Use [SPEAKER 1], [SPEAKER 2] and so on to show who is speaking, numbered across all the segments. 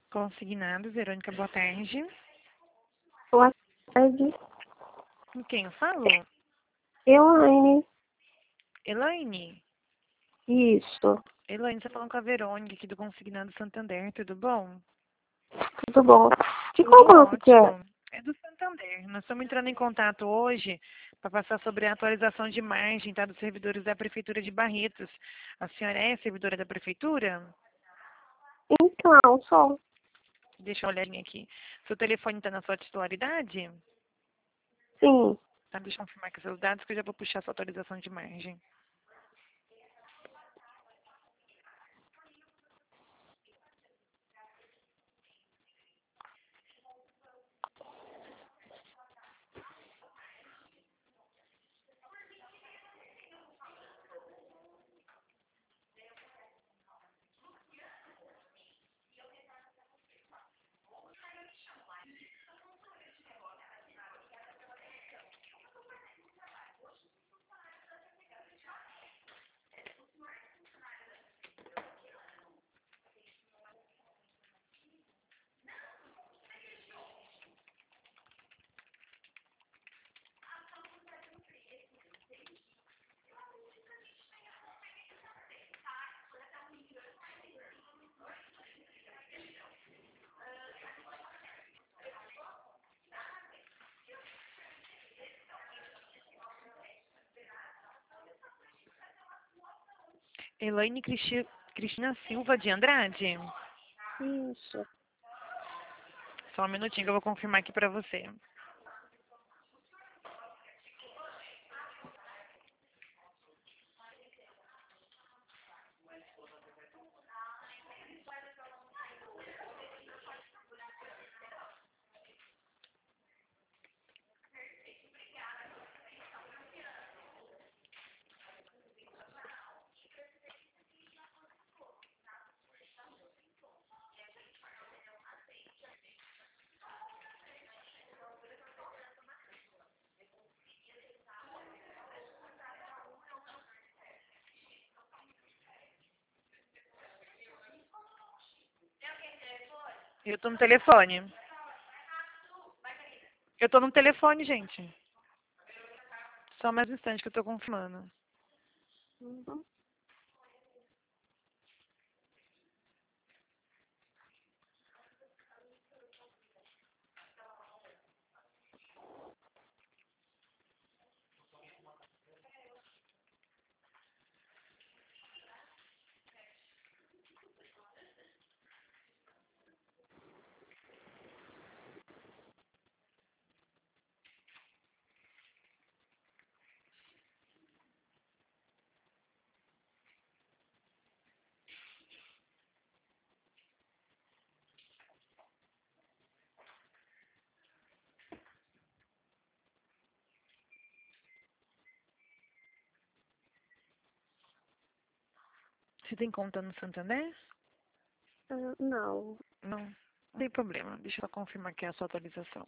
[SPEAKER 1] Consignado, Verônica, boa tarde.
[SPEAKER 2] Boa tarde.
[SPEAKER 1] Com quem eu falo?
[SPEAKER 2] Elaine.
[SPEAKER 1] Elaine.
[SPEAKER 2] Isso.
[SPEAKER 1] Elaine, você tá falando com a Verônica aqui do Consignado Santander, tudo bom?
[SPEAKER 2] Tudo bom? De
[SPEAKER 1] Tudo
[SPEAKER 2] qual banco que é?
[SPEAKER 1] ótimo. É do Santander. Nós estamos entrando em contato hoje para passar sobre a atualização de margem, tá, dos servidores da Prefeitura de Barretos. A senhora é servidora da Prefeitura?
[SPEAKER 2] Então, só.
[SPEAKER 1] Deixa eu olhar aqui. Seu telefone está na sua titularidade?
[SPEAKER 2] Sim.
[SPEAKER 1] Tá, deixa eu confirmar aqui seus dados que eu já vou puxar a sua atualização de margem. Elaine Cristina Silva de Andrade?
[SPEAKER 2] Isso.
[SPEAKER 1] Só um minutinho que eu vou confirmar aqui para você. Eu tô no telefone. Eu tô no telefone, gente. Só mais um instante que eu tô confirmando.
[SPEAKER 2] Uhum.
[SPEAKER 1] Você tem conta no Santander?
[SPEAKER 2] Não.
[SPEAKER 1] Não. Não tem problema. Deixa eu só confirmar aqui a sua atualização.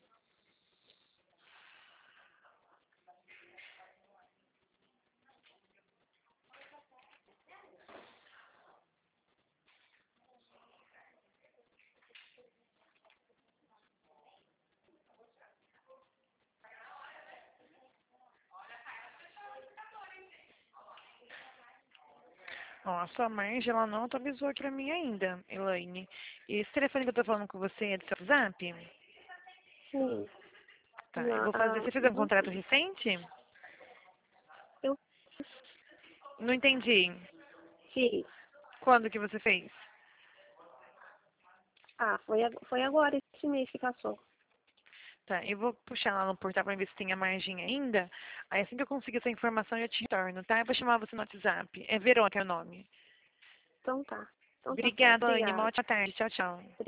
[SPEAKER 1] Ó, a sua margem, ela não atualizou aqui pra mim ainda, Elaine. E esse telefone que eu tô falando com você é do seu WhatsApp?
[SPEAKER 2] Sim.
[SPEAKER 1] Tá, eu vou fazer. Você fez um
[SPEAKER 2] Uhum.
[SPEAKER 1] contrato recente?
[SPEAKER 2] Eu
[SPEAKER 1] Não entendi.
[SPEAKER 2] fiz.
[SPEAKER 1] Quando que você fez?
[SPEAKER 2] Foi agora esse mês que passou.
[SPEAKER 1] Tá, eu vou puxar lá no portal pra ver se tem a margem ainda. Aí assim que eu conseguir essa informação eu te retorno, tá? Eu vou chamar você no WhatsApp. É Verônica é o nome.
[SPEAKER 2] Então tá. Então tá certo.
[SPEAKER 1] Obrigada, Elaine. Uma
[SPEAKER 2] Obrigada.
[SPEAKER 1] ótima tarde. Tchau, tchau.